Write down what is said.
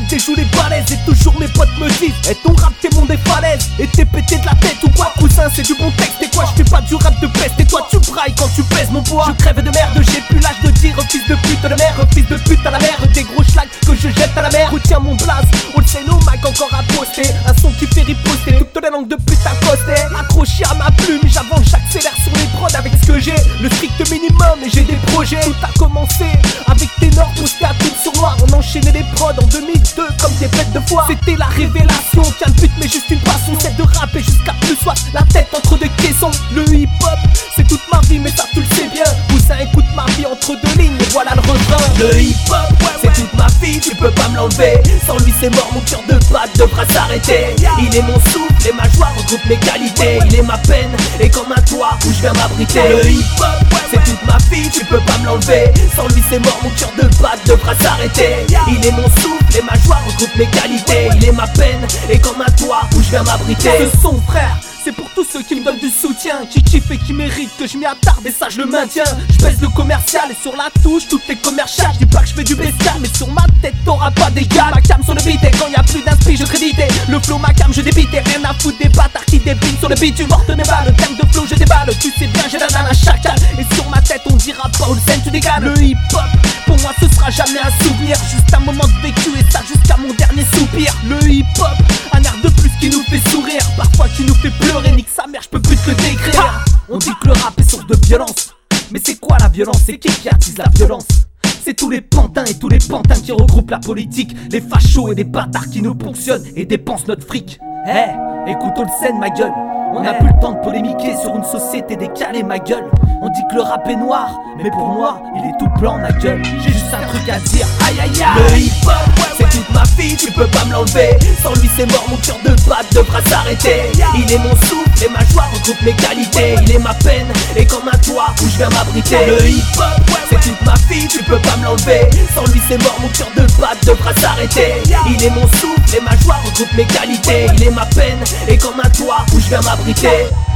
déjoue les balaises et toujours mes potes me disent et ton rap t'es mon des falaises. Et t'es pété de la tête ou quoi cousin, c'est du bon texte. Et quoi je fais pas du rap de peste. Et toi tu brailles quand tu pèses mon poids. Je crève de merde, j'ai plus l'âge de dire fils de pute de mère, fils de pute à la mer. Des gros schlags que je jette à la mer. Retiens mon blaze, on le sait nos Mac encore à poster. Un son qui fait riposter toutes les langues de pute à coster. Accroché à ma plume, j'avance, j'accélère sur les prods avec ce que j'ai. Le strict minimum et j'ai des projets. Tout a commencé avec Ténor posté à tout sur noir. On enchaînait les prods en 2002 comme des bêtes de foire. C'était la révélation, qu'un but mais juste une passion. C'est de rapper jusqu'à plus soif, la tête entre deux caissons. Le hip hop c'est toute ma vie mais ça tu le sais bien. Cousin écoute ma vie entre deux lignes et voilà le refrain. Le hip hop c'est toute ma vie, tu peux pas me l'enlever. Sans lui c'est mort, mon cœur de batte devra s'arrêter. Il est mon souffle et ma joie regroupe mes qualités. Il est ma peine et comme un toit où je viens m'abriter. Le hip hop c'est toute ma vie, tu peux pas me l'enlever. Sans lui c'est mort, mon cœur de batte devra s'arrêter. Il est mon souffle et ma joie regroupe mes qualités. Il est ma peine et comme un toit où je viens m'abriter. Ce son frère c'est pour tous ceux qui me donnent du soutien, qui kiffent et qui méritent que je m'y attarde et ça je le maintiens. Je baisse le commercial et sur la touche toutes les commerciales. Je dis pas que je fais du bestial mais sur ma tête t'auras pas d'égal. Ma cam sur le beat et quand y'a plus d'inspi je crédite. Le flow ma cam je débite et rien à foutre des bâtards qui débinent sur le beat. Tu portes mes balles, tank de flow je déballe. Tu sais bien j'ai la dalle à chacal et sur ma tête on dira pas où le scène tu dégages. Le hip hop pour moi ce sera jamais un souvenir, juste un moment de vécu et ça jusqu'à mon dernier soupir. Le hip hop un air de plus qui nous fait sourire, parfois qui nous fait pleurer, nique sa mère, je peux plus te le décrire. On dit que le rap est source de violence, mais c'est quoi la violence? C'est qui attise la violence? C'est tous les pantins et tous les pantins qui regroupent la politique. Les fachos et les bâtards qui nous ponctionnent et dépensent notre fric. Écoutons le scène ma gueule. On n'a plus le temps de polémiquer sur une société décalée ma gueule. On dit que le rap est noir, mais pour moi il est tout blanc ma gueule. J'ai juste un truc à dire, aïe aïe aïe. Le hip hop c'est toute ma vie, tu peux pas me l'enlever. Sans lui c'est mort, mon cœur de batte devra s'arrêter. Il est mon souffle et ma joie regroupe mes qualités. Il est ma peine et comme un toit où je viens m'abriter. Le hip hop c'est toute ma vie, tu peux pas me l'enlever. Sans lui c'est mort, mon cœur de batte devra s'arrêter. Il est mon souffle et ma joie regroupe mes qualités. Il est ma peine et comme un toit où je viens m'abriter.